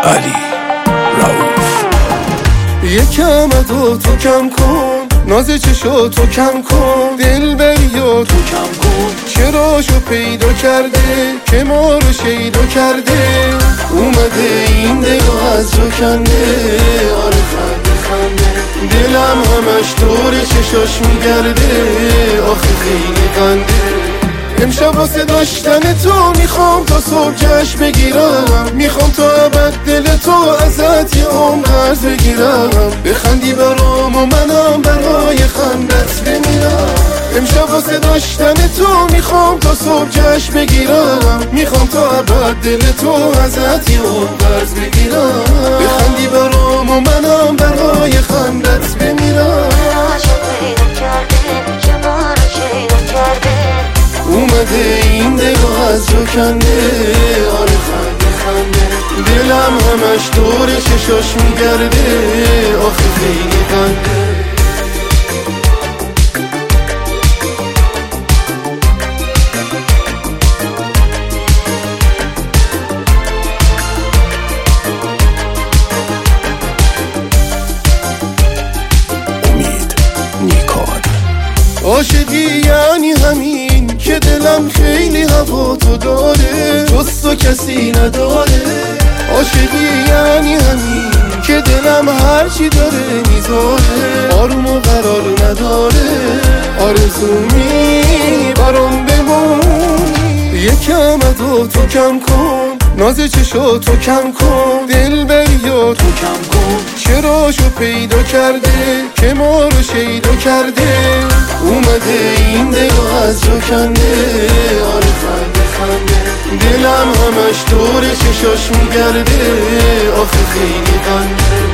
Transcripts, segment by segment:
علی رؤوف. یکم ادو تو کم کن، ناز چشاتو کم کن، دلبریاتو کم کن. چراشو پیدا کرده که ما رو شیدا کرده، اومده این دلو از جو کنده. آره خنده خنده، دلم همش دور چشاش میگرده، آخه خیلی قنده. امشب واسه داشتن تو میخوام تا صبح جشن بگیرم، میخوام تا ابد دل تو ازت یه عمر قرض بگیرم. بخندی برام و منم برای خندت بمیرم. امشب واسه داشتن تو میخوام تا صبح جشن بگیرم، میخوام تا ابد دل تو ازت یه عمر قرض بگیرم. بخندی برام و منم برای خندت بمیرم. اومده این دلو از جو کنده. آره خنده خنده، دلم همش دور چشاش میگرده، آخه خیلی قنده. عاشقی یعنی همین که دلم خیلی هوا تو داره، جز تو کسی نداره. عاشقی یعنی همین که دلم هرچی داره میذاره، آروم و قرار نداره. آرزومی برام بمونی، یکم ادو تو کم کن، ناز چشاتو کم کن، دلبریاتو کم کن. چراشو پیدا کرده که ما رو شیدا کرده، اومده این دلو از جو کنده. آره خنده خنده، دلم همش دور چشاش میگرده، آخه خیلی قنده.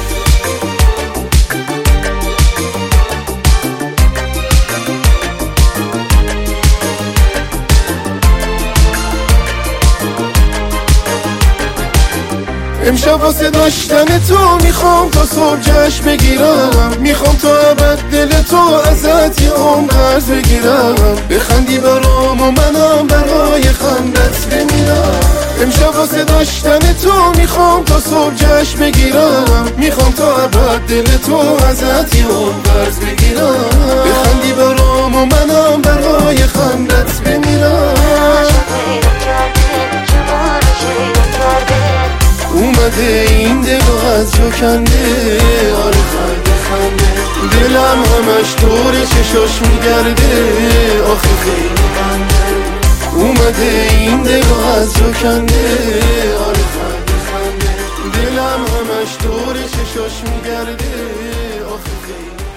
امشب واسه داشتن تو میخوام تا صبح جشن بگیرم، میخوام تا ابد دل تو ازت یه عمر قرض بگیرم. بخندی برام و منم برای خندت بمیرم. امشب واسه داشتن تو میخوام تا صبح جشن بگیرم، میخوام تا ابد دل تو ازت یه عمر قرض بگیرم. بخندی برام و منم برای خندت بمیرم. اومده این دلو از جو کنده. آره خنده خنده، دلم همش دور چشاش میگرده، آخه خیلی قنده. اومده این دلو از جو کنده. آره خنده خنده، دلم همش دور چشاش میگرده، آخه خیلی